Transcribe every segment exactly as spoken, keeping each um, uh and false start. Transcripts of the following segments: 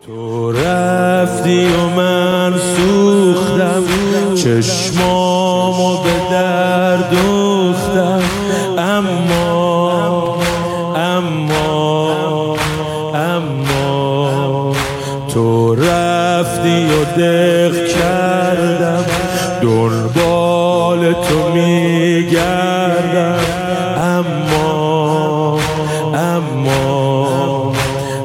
تو رفتی و من سوختم، چشمامو به در دوختم، اما اما اما تو رفتی و دق کردم، دنبال تو میگردم، اما اما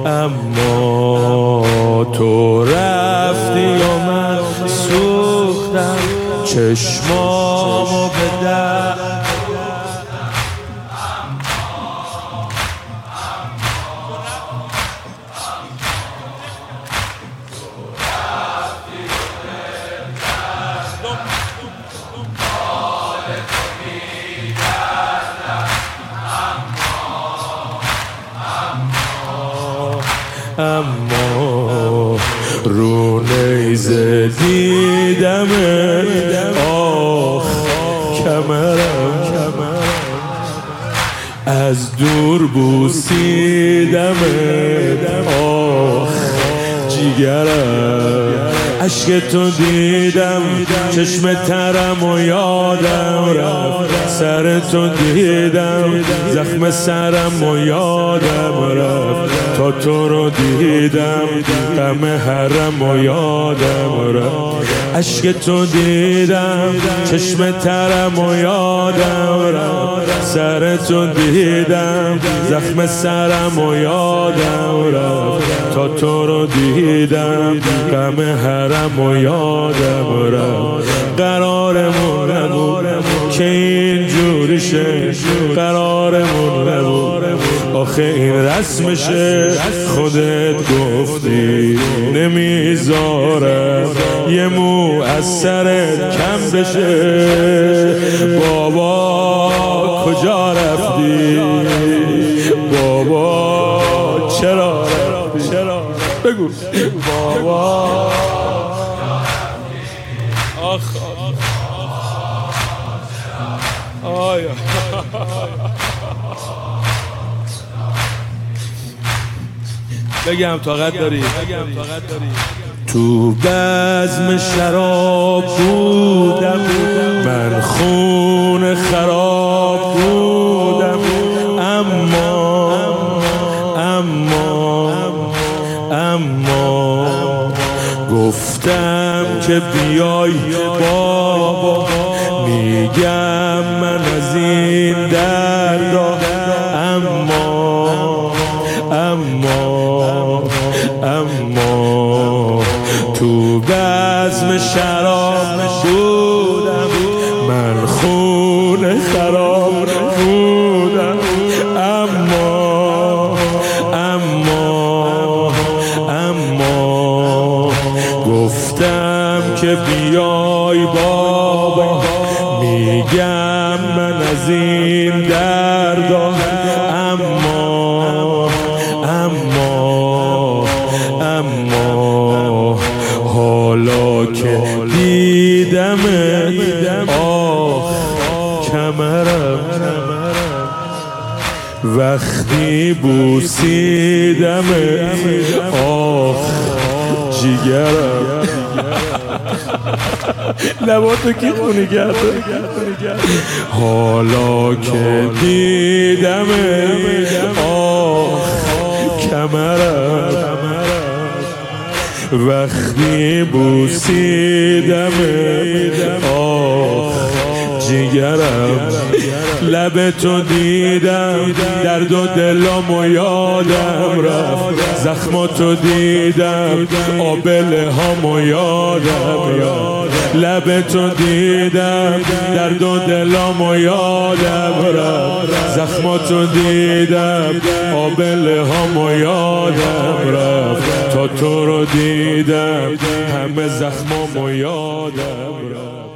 اما تو رفتی و من سوختم، چشمامو به در اما رو نیزه دیدمت، آخ کمرم از دور بوسیدمت، آخ جیگرم عشق تو دیدم، چشم ترم و یادم رفت، سر تو دیدم زخم سرم و یادم رفت، تا تو رو دیدم غم حرم و یادم رفت، عشق تو دیدم چشم ترم و یادم رفت، سر تو دیدم زخم سرم و یادم رفت، تا تو رو دیدم غم حرم و یادم رفت. قرارمون نبود که اینجوری شه، قرارمون نبود آخه این رسمشه، خودت گفتی نمیذارم یه مو از سرت کم بشه. بابا کجا رفتی؟ بابا چرا رفتی؟ چرا بگو بابا. آخ آیا بگم طاقت داری؟ تو بزم شراب بودم، من خون خراب بودم، اما اما اما گفتم که بیای بابا، میگم من از این دردا، اما اما اما تو بزم شراب بودم، من خون خراب بودم، اما اما اما گفتم که بیای بابا، میگم من از این دردا، اما اما اما حالا که دیدمت، آخ کمرم وقتی بوسیدمت، آخ جیگرم لباتو کی خونی کرده. حالا که دیدمت، آخ کمرم وقتی بوسیدمت، آخ جیگرم لب تو دیدم، درد و دلم و یادم رفت، زخماتو دیدم آبله هام و یادم رفت، لب تو دیدم درد و دلم و یادم رفت، زخماتو دیدم آبله هام و یادم رفت، تا تو رو دیدم همه زخمام و یادم رفت.